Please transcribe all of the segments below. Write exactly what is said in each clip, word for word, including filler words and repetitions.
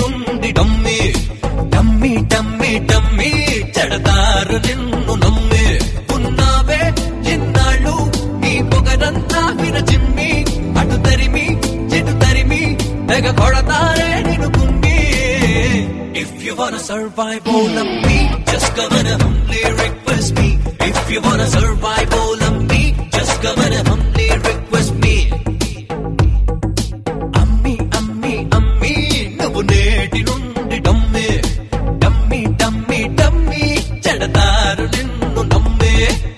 నుండి dummy dummy dummy dummy చెడతారు నిన్ను నమ్మి ఉన్నావే ఎన్నాళ్ళు నీ పొగరంతా విరచిమ్మి అటు తరిమి చెడు తరిమి తెగ కొడతారే నిన్ను కుమ్మి. If you wanna survive all of me, just come and humbly request me. If you wanna survive all of me, just come and humbly request me. అమ్మి అమ్మి అమ్మి నువ్వు నేటి నుండి డమ్మి డమ్మి డమ్మి డమ్మి చెడతారు నిన్ను నమ్మి.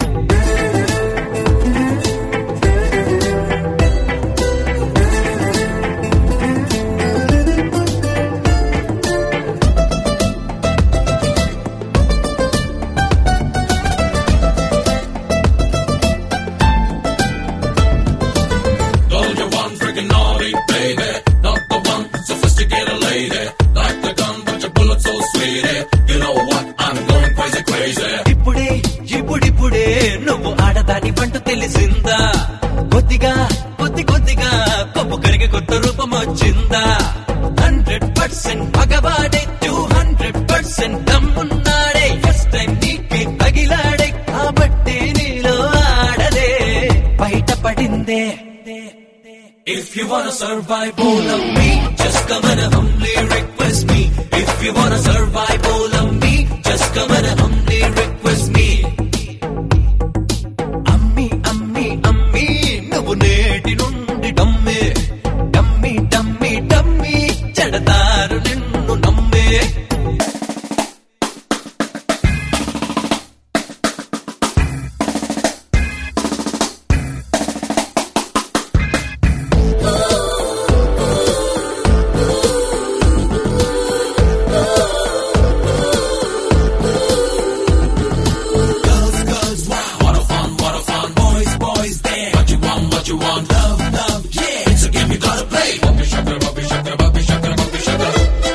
ఇప్పుడే ఇప్పుడిప్పుడే నువ్వు ఆడదాని వంట తెలిసిందా కొద్దిగా కొద్ది కొద్దిగా కొప్పు కరిగి కొత్త రూపం వచ్చిందా. హండ్రెడ్ పర్సెంట్ పగవాడే టూ హండ్రెడ్ పర్సెంట్ దమ్మున్నాడే ఫస్ట్ టైం నీకే తగిలాడే కాబట్టి నీలో ఆడదే బయటపడిందే. If you wanna survive all of me, just come and humbly request me. If you wanna survive all of me, just come and humbly request me. అమ్మి అమ్మి అమ్మి నువ్వు నేటి నుండి డమ్మి డమ్మి డమ్మి డమ్మి చెడతారు నిన్ను నమ్మి. You want love, love, yeah. It's a game you gotta play. Bumpi shakra, bumpi shakra, bumpi shakra, bumpi shakra.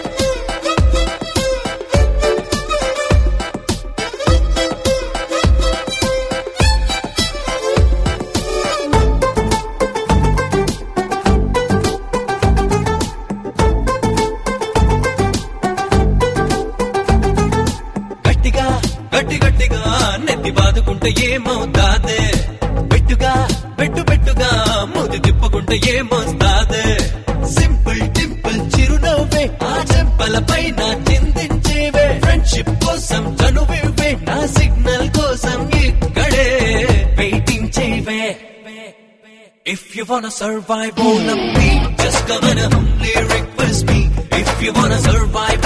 గట్టిగా గట్టి గట్టిగా నెత్తి బాదుకుంటే ఏమవుతాదే పెట్టుగా పెట్టు పెట్టుగా మూతి తిప్పుకుంటే ఏమొస్తాదే. సింపుల్ టింపుల్ చిరునవ్వే ఆ చెంపల పైన చిందించేవే ఫ్రెండ్షిప్ కోసం చనువివే నా సిగ్నల్ కోసం ఇక్కడే వెయిటింగ్ చేయవే. If you wanna survive all of me, just come and humbly request me. If you wanna survive